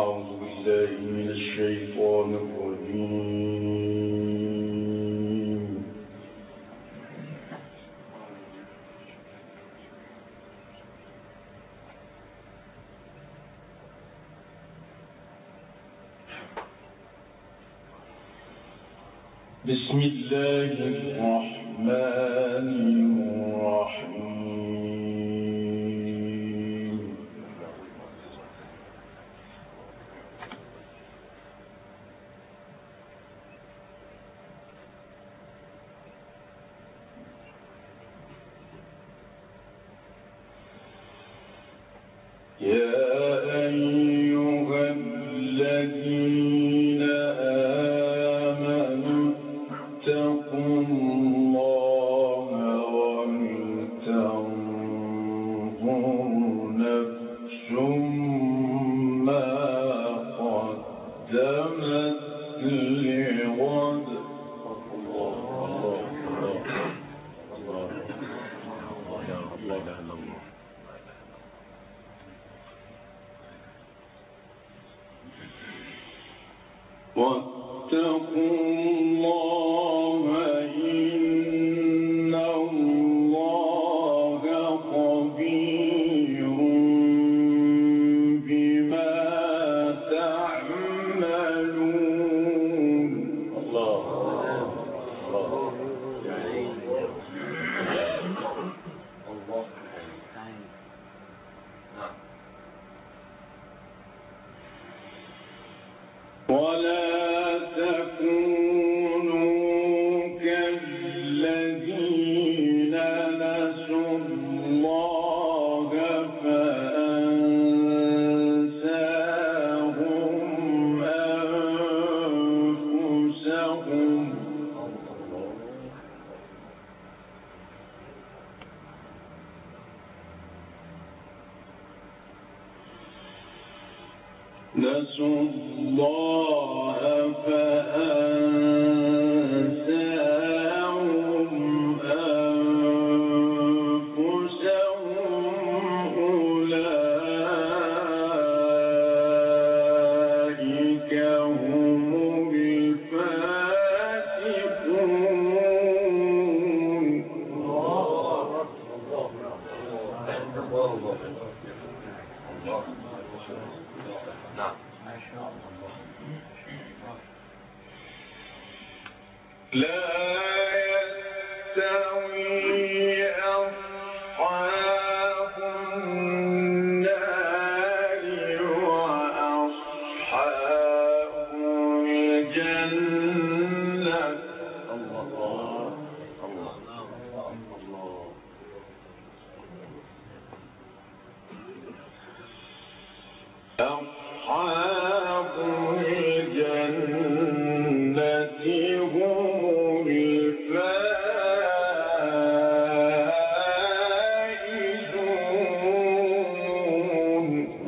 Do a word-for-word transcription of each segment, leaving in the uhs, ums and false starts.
بسم الله الرحمن الرحيم. يا أيها الذين آمنوا اتقوا الله ولتنظر نفس ما قدمت لغد. واتقوا الله إن الله خبير بما تعملون. الله الله ولا تكونوا كالذين نسوا الله فأنساهم أنفسهم. نسوا الله فأنساهم أنفسهم أولئك هم الفاسقون. نعم ما شاء الله. لا يستوي أصحاب النار وأصحاب الجنة. الله الله الله. أصحاب الجنة هم الفائزون.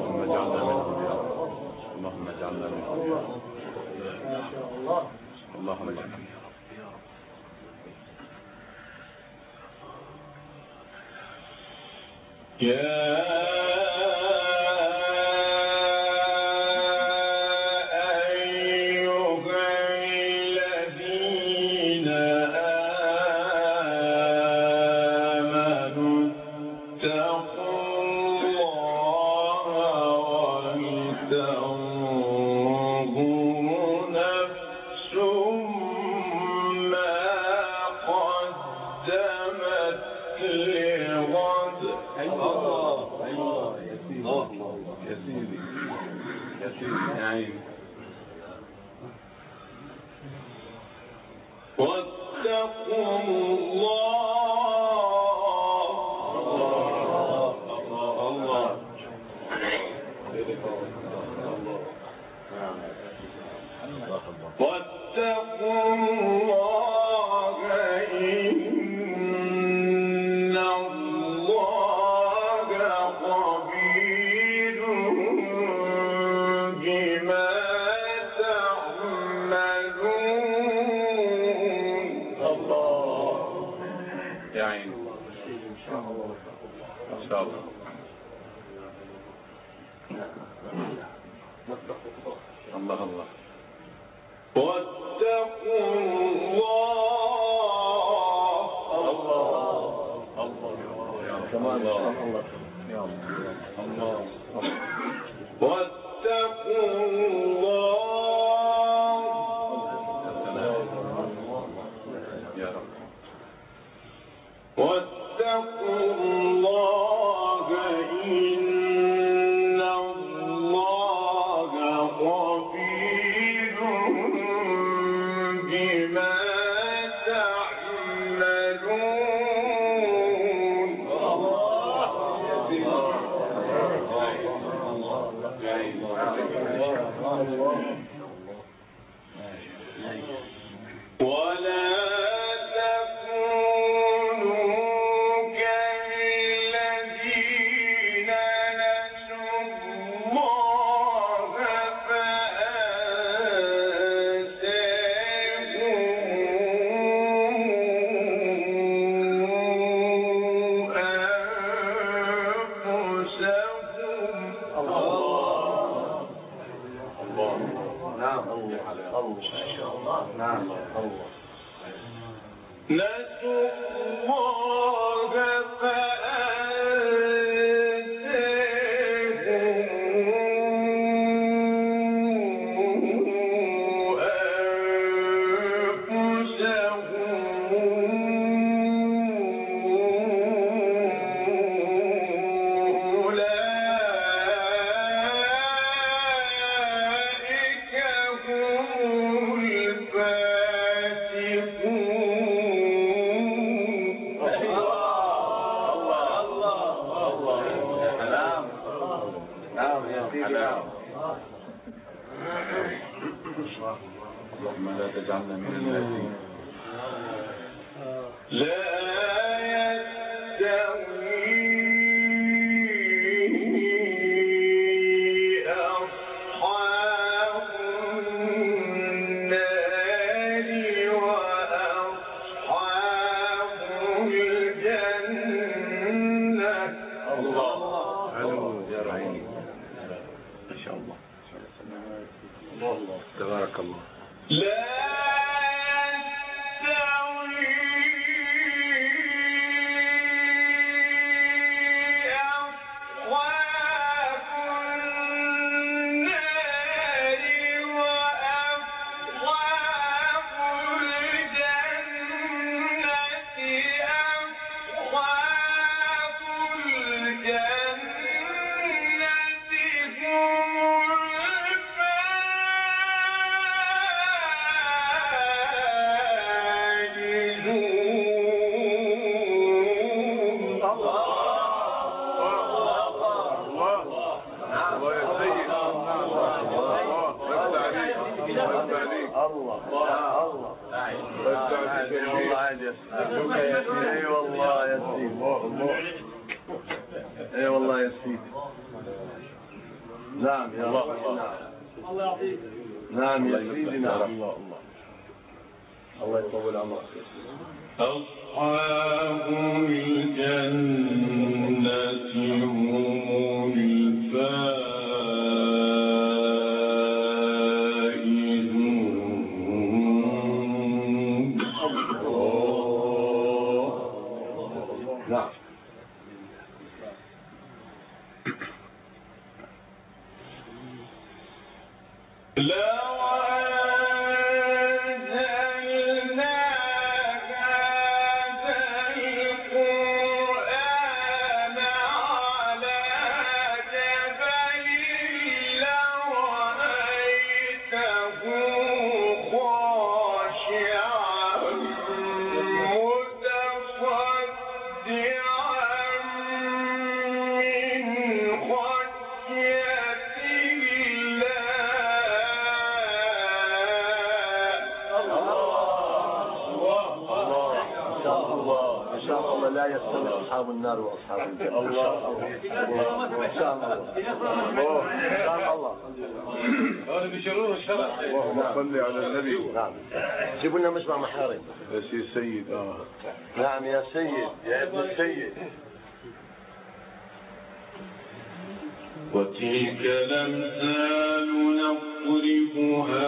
اللهم اجعلنا منهم. اللهم اجعلنا منهم. يا واتقوا الله. الله واتقوا الله إن الله خبير بما تعملون. الله يا عين إن شاء الله إن شاء الله. الله الله. واتقوا الله. الله الله كمان الله الله. واتقوا الله يا رب. واتقوا الله إن الله خبير بما تعملون. ولا نسوا الله اللهم لا تجعلنا من الذين لا يستوي أصحاب النار وأصحاب الجنة. الله يا رعيني ما شاء الله تبارك الله. لا اي والله يا سيدي اي والله يا سيدي. نعم يا رب. الله يعطيك. نعم يا سيدي. نعم الله الله الله يطول عمرك. أصحاب الجنة هم الفائزون. نعم. لا لا يستوي أصحاب النار وأصحاب الجنة. الله إن شاء الله إن شاء الله. هذا بيشيلون الشرع. اللهم صل على النبي. نعم. جيبوا لنا مجمع محارم. يا سيد. آه. نعم يا سيد يا ابن السيد. وتلك الأمثال نضربها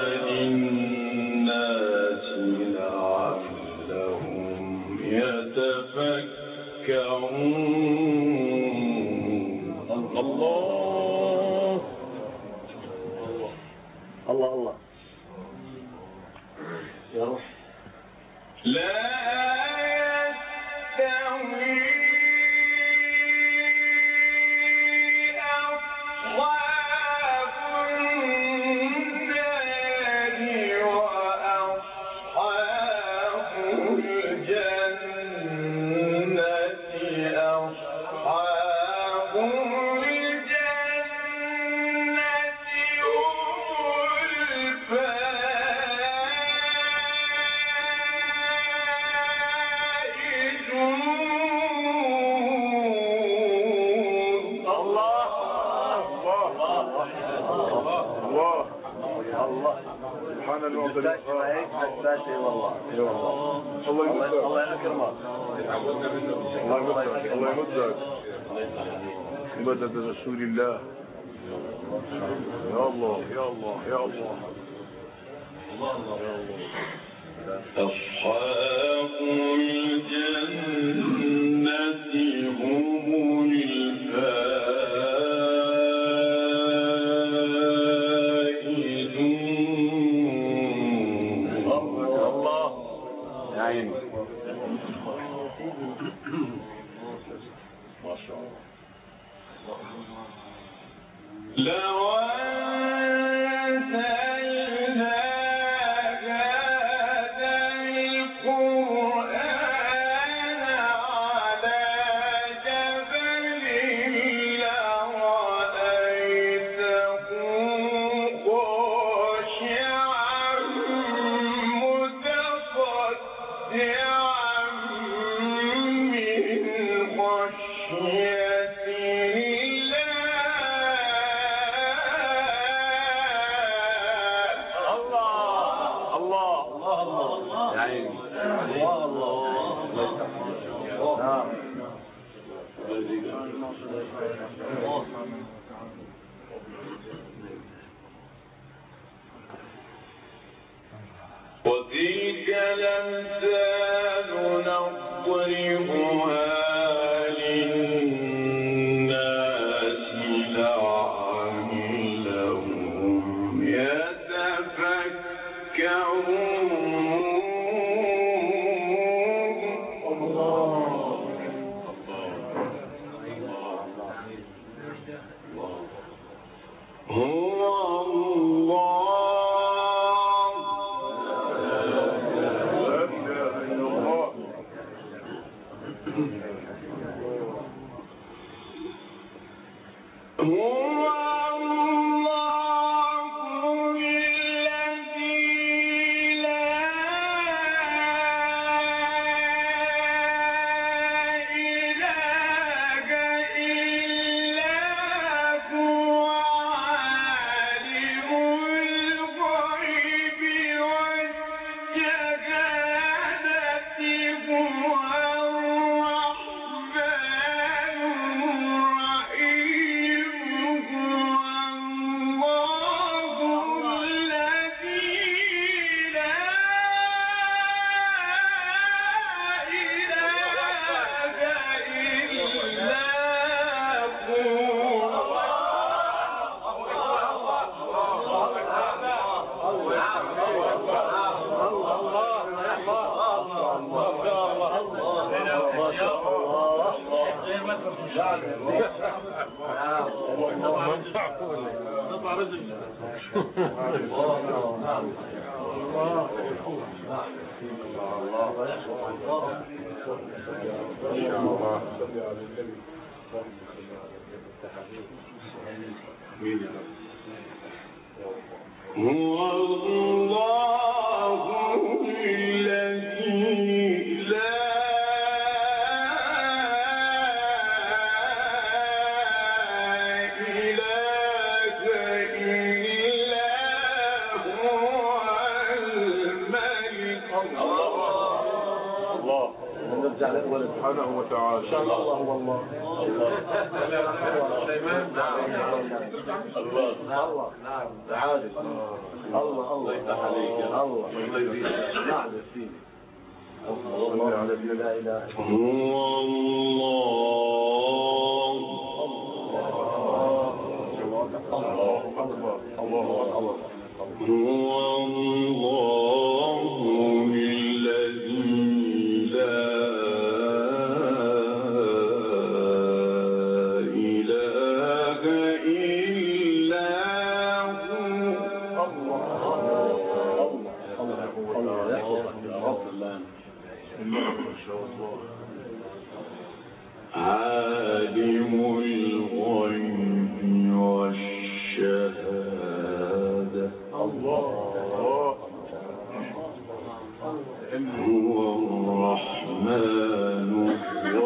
للناس لعلهم يتفكرون. الله الله الله يا روح. لا يستوي أصحاب النار وأصحاب الجنة أصحاب سبحان المعطي والله الله يكرمك الله يمدك الله يمدك مدد رسول الله. يا الله يا الله يا الله. أصحاب الجنة هم الفائزون. الله يا عيني ما شاء الله. لو أنزلنا هذا القرآن على جبل لرأيته خاشعا متصدعا من خشية وتلك الأمثال نضربها للناس لعلهم يتفكرون. هو الله هو الله الذي لا إله إلا هو الملك. الله نرجع للولد سبحانه وتعالى. إن شاء الله والله. الله الله نعم تعالى الله الله يفتح عليك يا الله الله يزيدك نعم يا سيدي الله على الذي لا اله الا هو الله الله الله الله هو الله الذي لا إله إلا هو الله الله يحفظك يا رب الله ما شاء الله عالم الغيب والشهادة الله هو الرحمن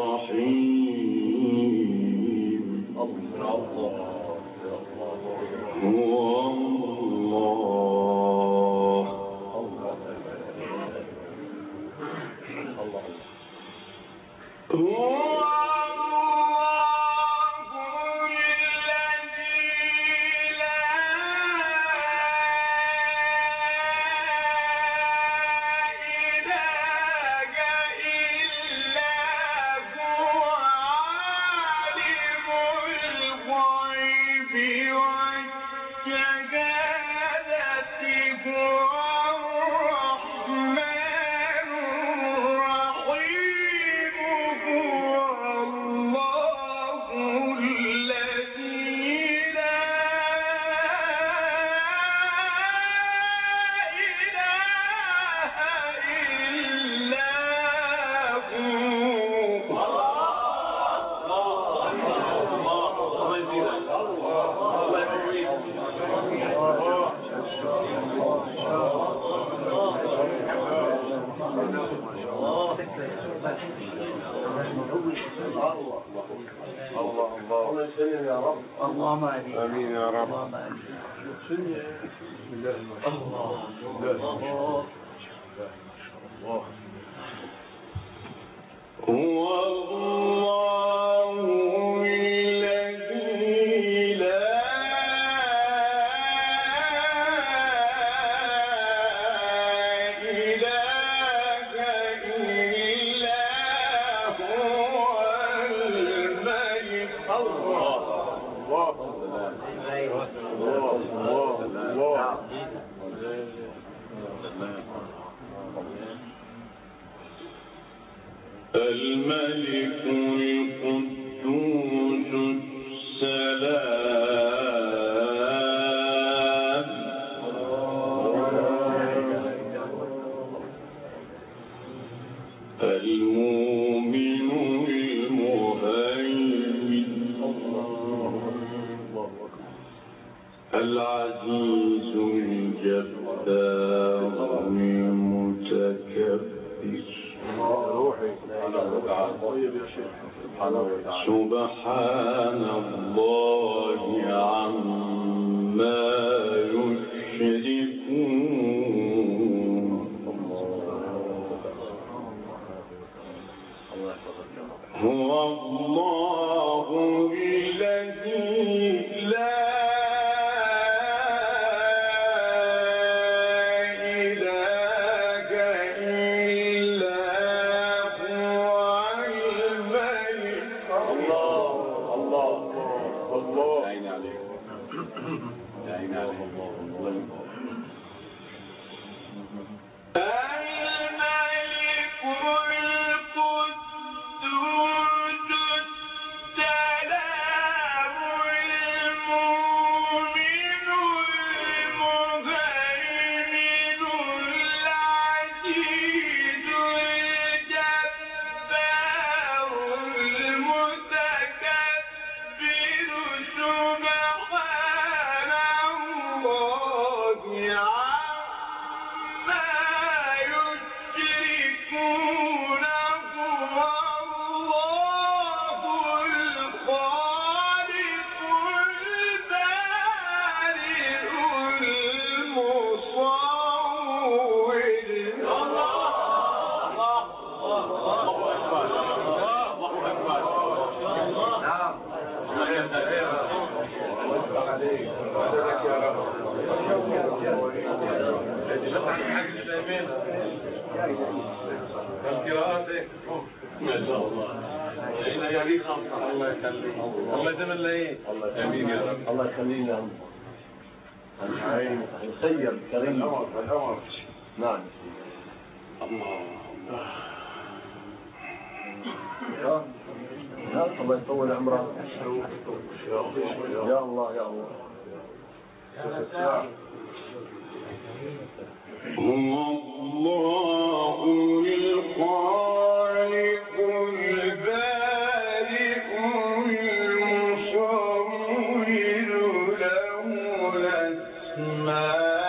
الرحيم الله هو الله هو اللهم امين يا رب بسم الله الله الله هو الله الذي لا إله إلا هو الملك الله الله الله الله الملك القدوس السلام المؤمن المهيمن العزيز الجبار المتكبر سبحان الله عما يشركون هو الله الذي لا عليك وعدك يا رب. القراءات ما شاء الله. احنا يعني خمسة. الله يخليك. الله يتمنى ايه؟ امين يا رب. الله يخلينا. العين الخير كريم. الامر الامر. نعم. الله. يا الله يطول عمرك. يا الله يا الله. هو الله الخالق البارئ المصور له الأسماء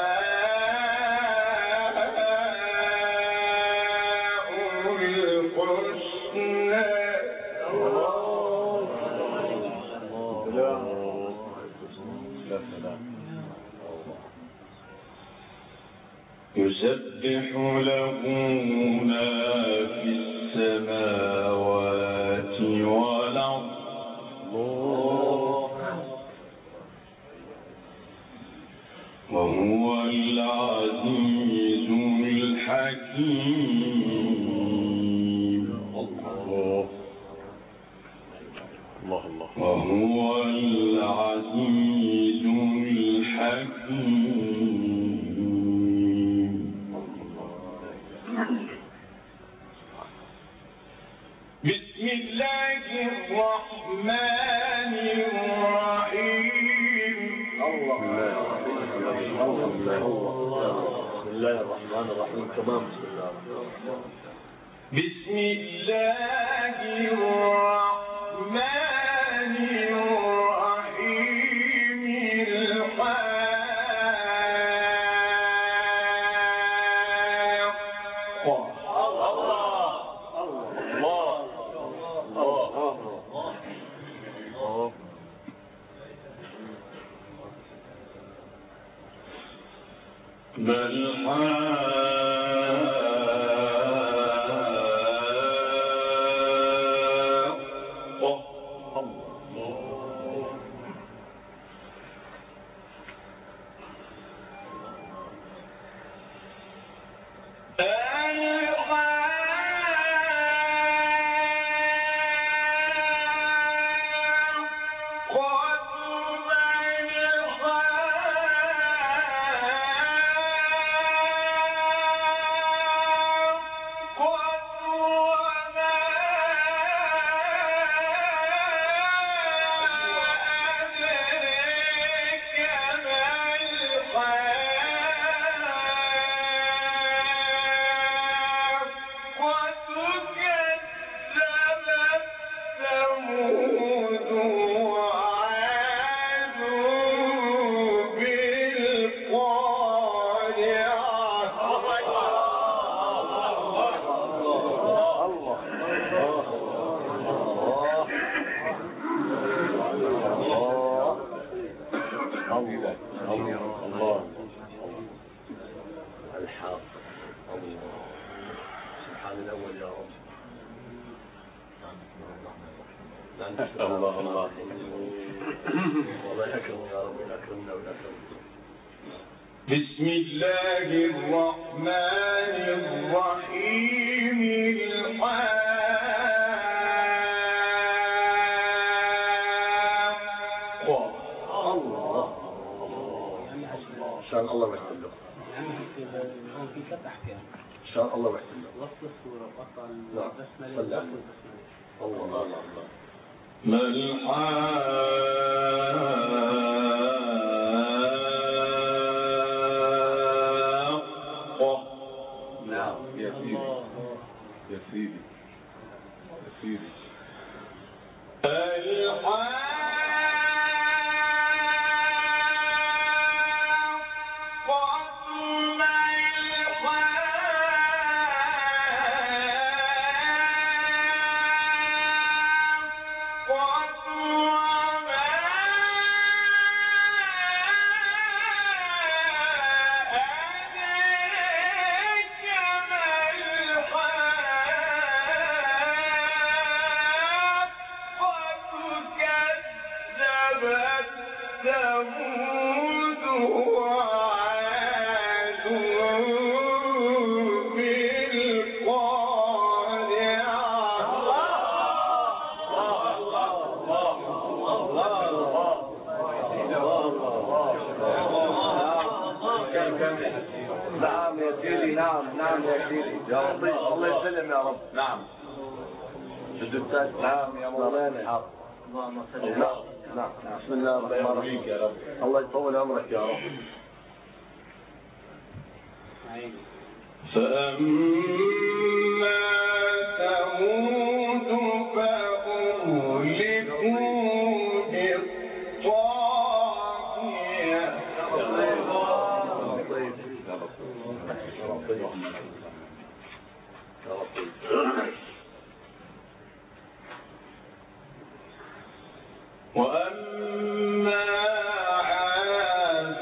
يسبح له ما في السماوات والأرض وهو العزيز الحكيم. الله الله الله. وهو العزيز الحكيم. بسم الله الرحمن الرحيم. الله بسم الله الرحمن الرحيم. تمام. بسم الله الرحمن الرحيم. بل الله الله والله يكرم يا رب. يكرمنا ويكرم. بسم الله الرحمن الرحيم. الحاقة. الله شان الله ويحسن له. في فتح كان شان الله ويحسن له. وسط الصورة وقطع نعم. البسملة الله الله الله. ما الحاقة. نعم يا سيدي يا سيدي يا سيدي. الحاقة ما وثمود وعاد نعم يا سيدي، نعم نعم يا سيدي يا رب، الله يسلم يا رب. نعم نعم يا مولانا. اللهم صل نعم نعم. بسم الله الرحمن الرحيم. يا رب. الله يطول عمرك يا رب. فأما ثمود فأهلكوا بالطاغية وأما عاد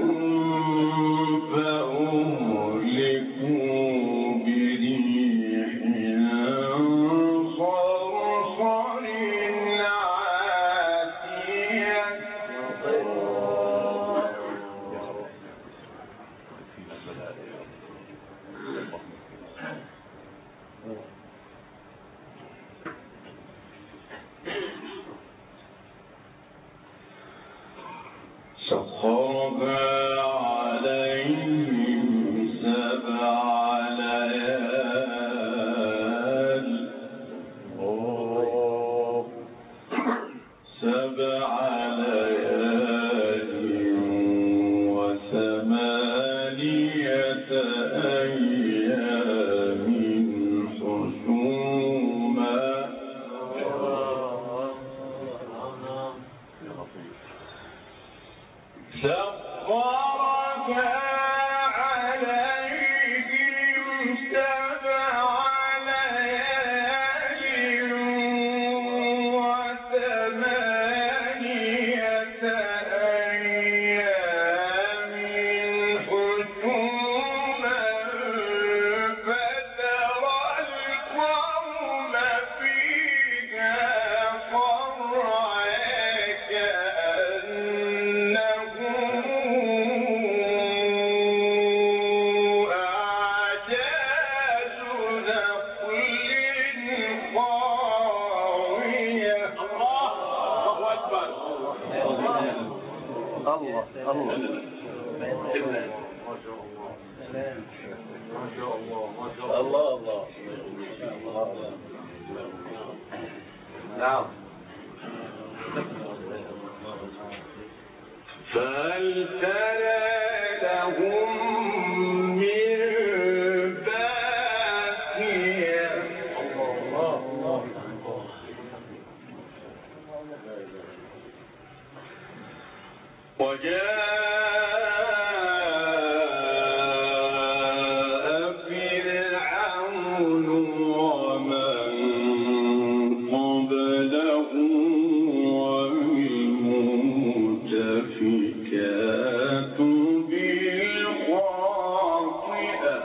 فأهلكوا بريح صرصر عاتية سخرها عليهم سبع ليال سبع ليال وثمانية أيام حسوما سخرها عليهم سبع ليال وثمانية أيام حسوما فترى القوم فيها صرعى الله الله. الله الله. نعم. فهل ترى لهم من باقية وجاء فرعون ومن قبله والمؤتفكات بالخاطئة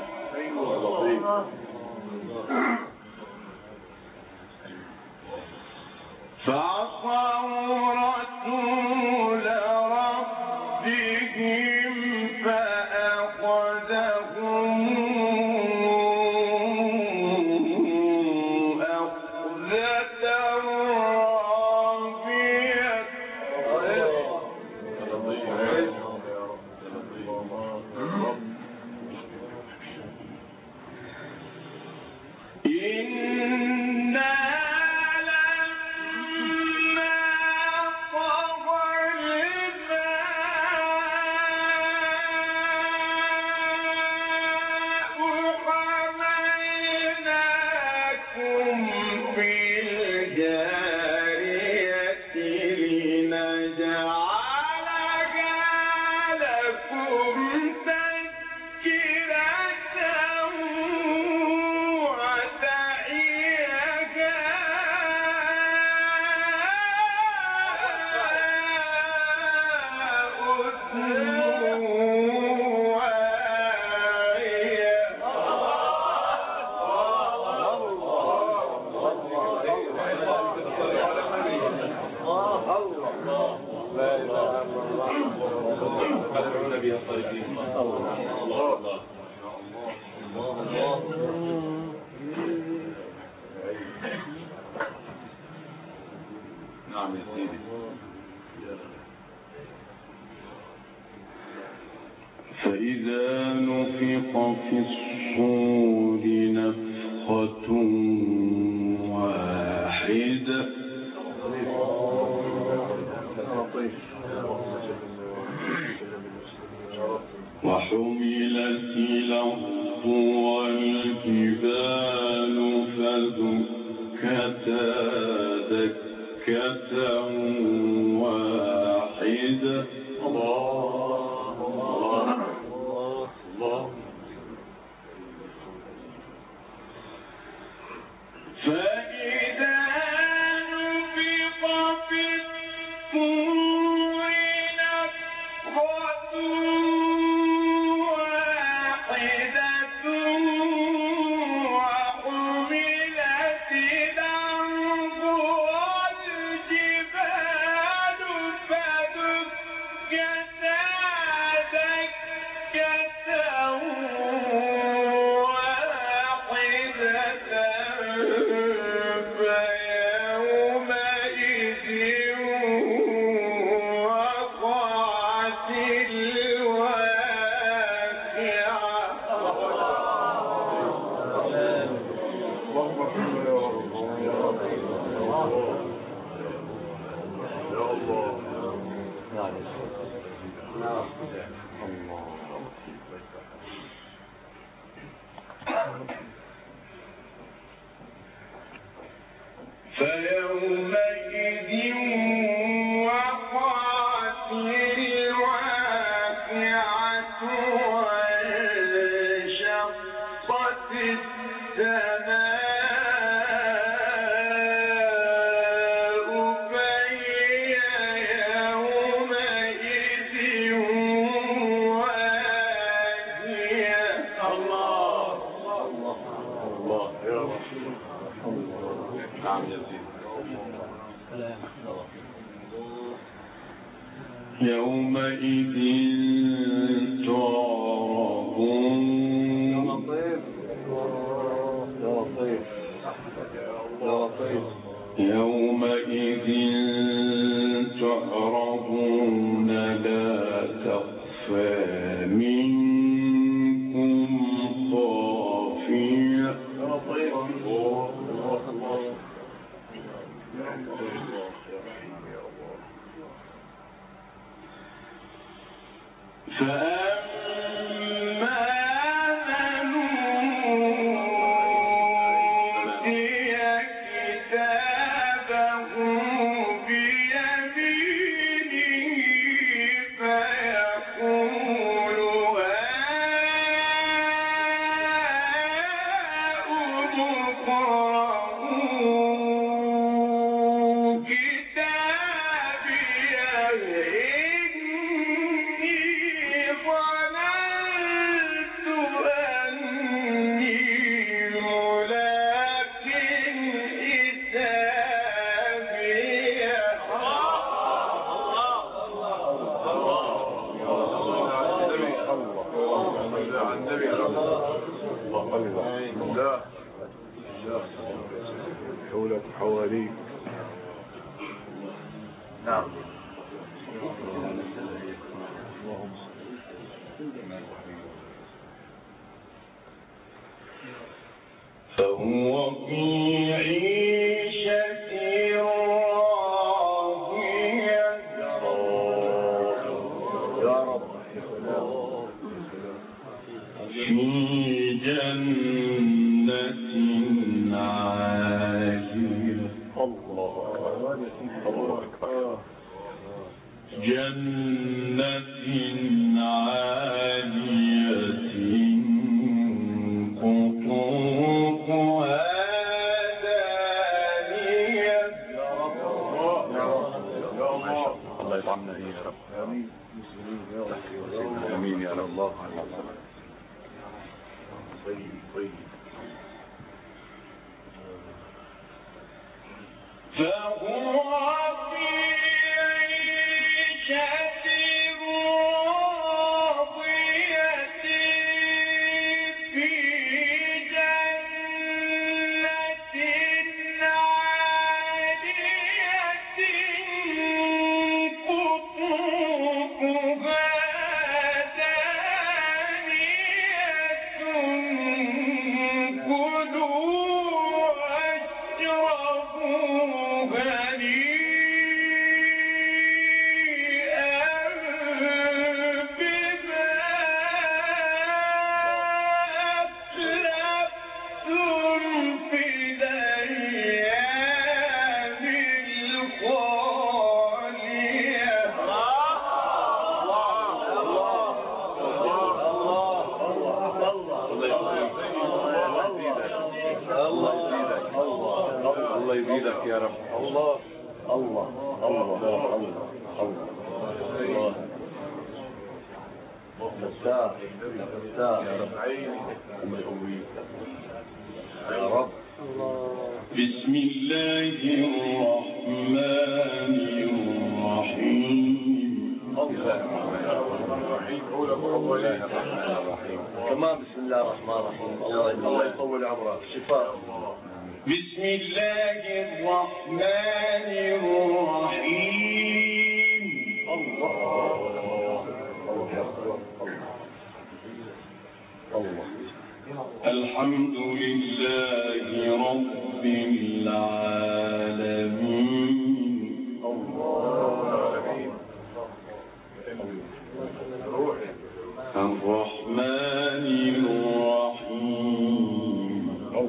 فعصوا رسول ربهم فأخذهم أخذة رابية إنا لما طغى الماء حملناكم في الجارية لنجعلها لكم تذكرة لا النبي يا طيبين. الله الله الله نعم يا سيدي. فإذا نفخ في الصور نفخة واحدة وحملت الأرض والجبال فدكتا دكة واحدة. الله الله الله. فإذا نفخ في الصور نفخة واحدة وحملت الأرض والجبال فدكتا دكة واحدة فيومئذ وقعت فيومئذ وقعت الواقعة وانشقت السماء فهي يومئذ واهية. الله الله يا رب. نعم يا سيدي. يومئذ تعرضون يومئذ تعرضون لا تخفى منكم خافية. فأما من أوتي كتابه بيمينه فيقول هاؤم اقرءوا كتابيه حولك حواليك. نعم. فهو في عيشة راضية. يا رب في جنة عالية. الله الله أكبر. جنة عالية قطوفها دانية. الله يطعمنا إيه يا رب. آمين آمين يا رب. الله طيب طيب. فهو في عيشة راضية الله الله الله الله الله فتاح فتاح يا رب. بسم الله الرحمن الرحيم. كمان بسم الله الرحمن الرحيم. الله الله يطول عمرك. شفاء. بسم الله الرحمن الرحيم. الله الله الحمد لله رب العالمين. الرحمن الرحيم.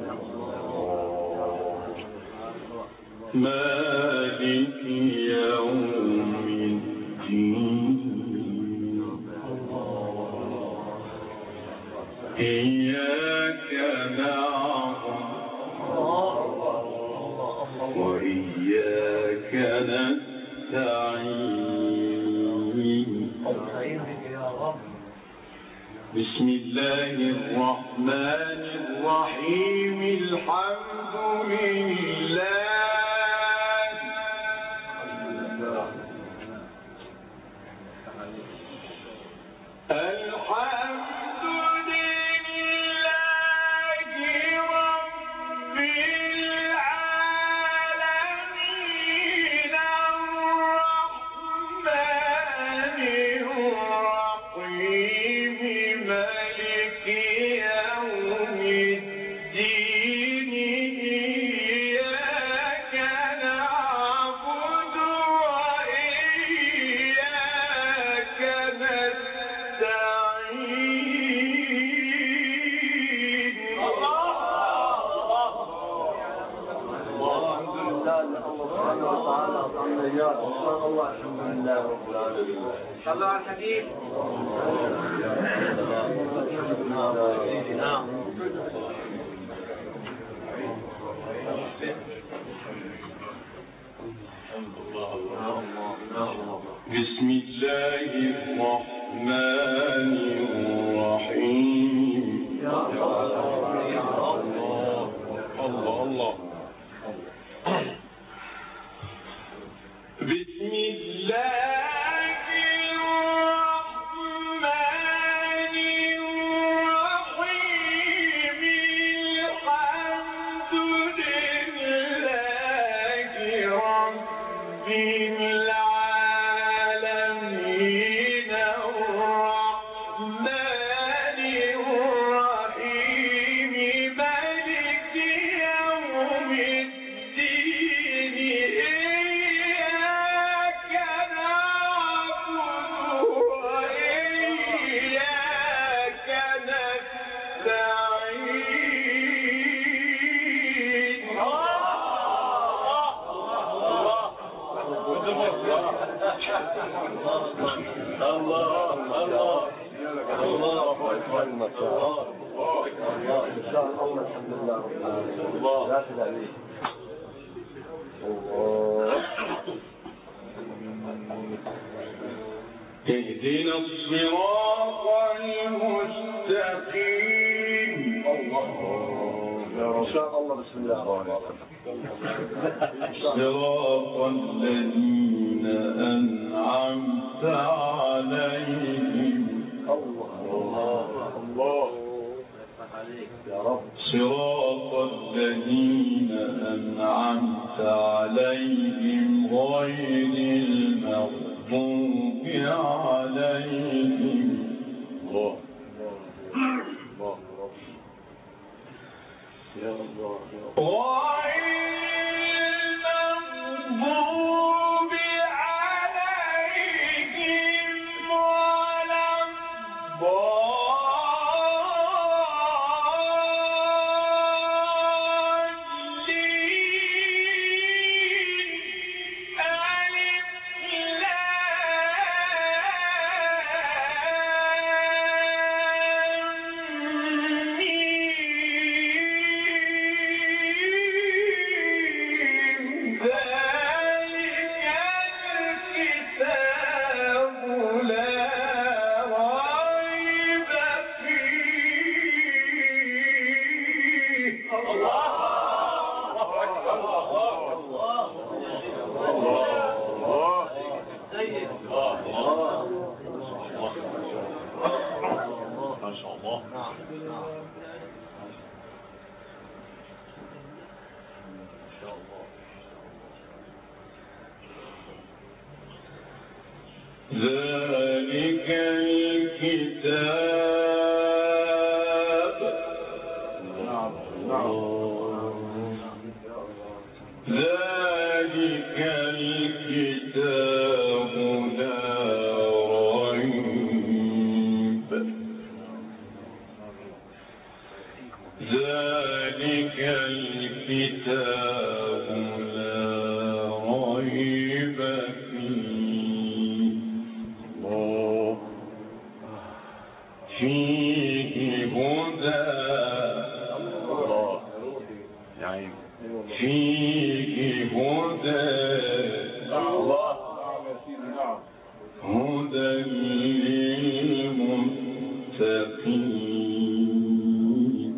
مالك يوم الدين. إياك نعبد وإياك نستعين. بسم الله الرحمن الرحيم. الحمد لله الحمد لله رب العالمين. الرحمن الرحيم. مالك يوم الدين. إياك نعبد وإياك نستعين. سبحانه وتعالى أعطانا إياك. إن شاء الله. الحمد لله رب العالمين. صلوا على الحبيب. نعم. بسم الله الرحمن الرحيم. الله الله. بسم الله الرحمن الرحيم. الحمد لله رب العالمين. الرحمن الرحيم. مالك يوم الدين. إياك نعبد وإياك نستعين. الله الله الله أكبر. إن شاء الله. الحمد لله رب العالمين. الله لا تدعي. اهدنا الصراط المستقيم. الله إن شاء الله. بسم الله الرحمن الرحيم. صراط الذين أنعمت عليهم. الله الله يا رب. صراط الذين أنعمت عليهم غير المغضوب عليهم. الله الله يا الله يا الله. غير المغضوب عليهم ولا الضالين. ألف ما شاء الله. نعم نعم ذلك الكتاب نعم نعم ذلك الكتاب لا ريب ذلك الكتاب لا ريب فيه هدى الله يا عين. فيه هدى الله نعم يا سيدي نعم هدى للمتقين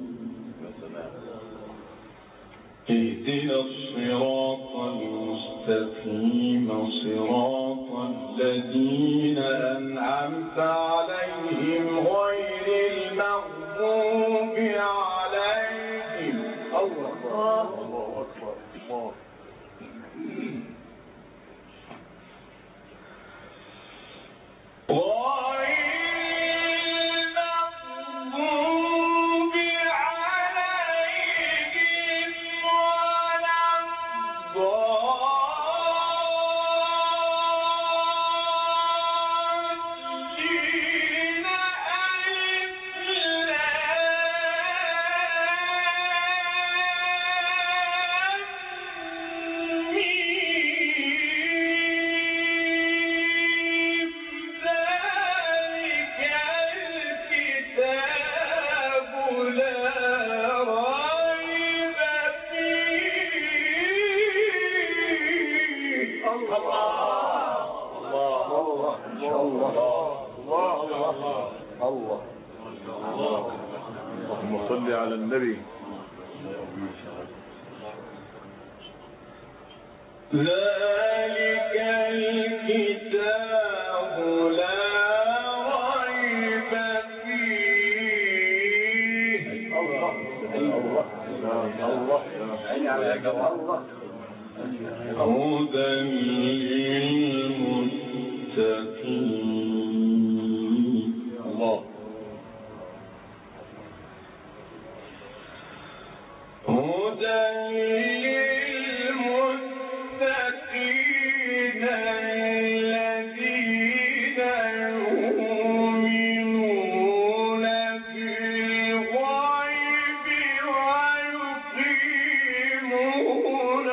اهدنا الصراط المستقيم صراط الذين أنعمت عليهم غير المغضوب عليهم الله الله أكبر الله اللهم صل على النبي. ذلك الكتاب لا ريب فيه الله الله الله هدى للمتقين الله هدى للمتقين الذين يؤمنون بالغيب ويقيمون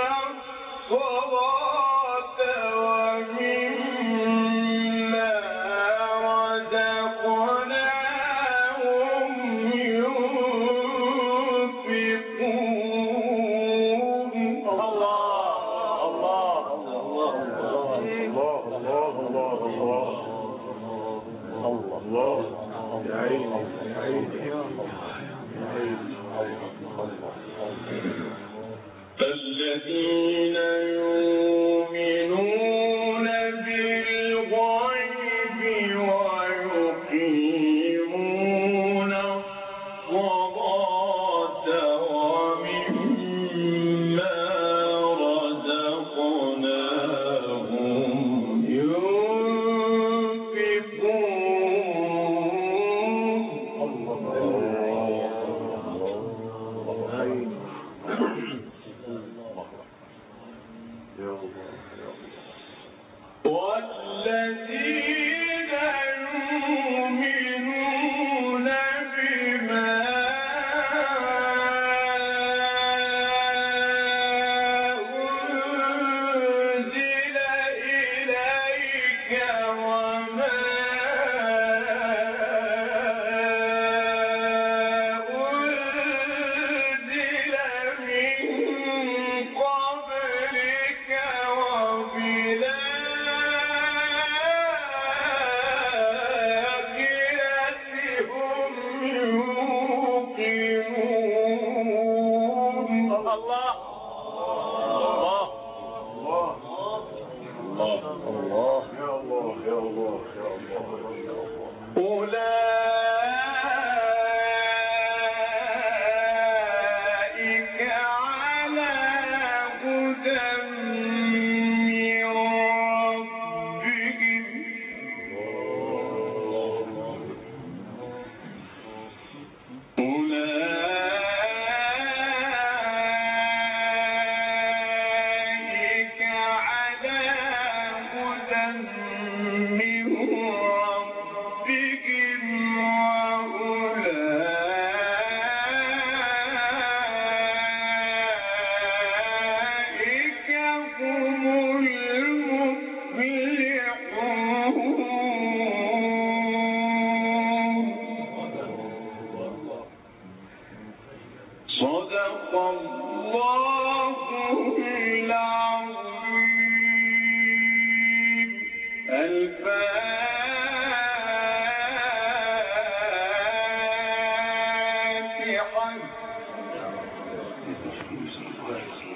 الصلاة ومما رزقناهم ينفقون. الله الله الله الله الله يا عيني يا عيني يا الذين يؤمنون بالغيب ويقيمون الصلاة ومما رزقناهم ينفقون. والذين يؤمنون بما أنزل إليك وما أنزل من قبلك وبالآخرة أولئك على هدى من ربهم أولئك على هدى من ربهم وأولئك هم المفلحون. صدق الله العظيم. الفاتحة.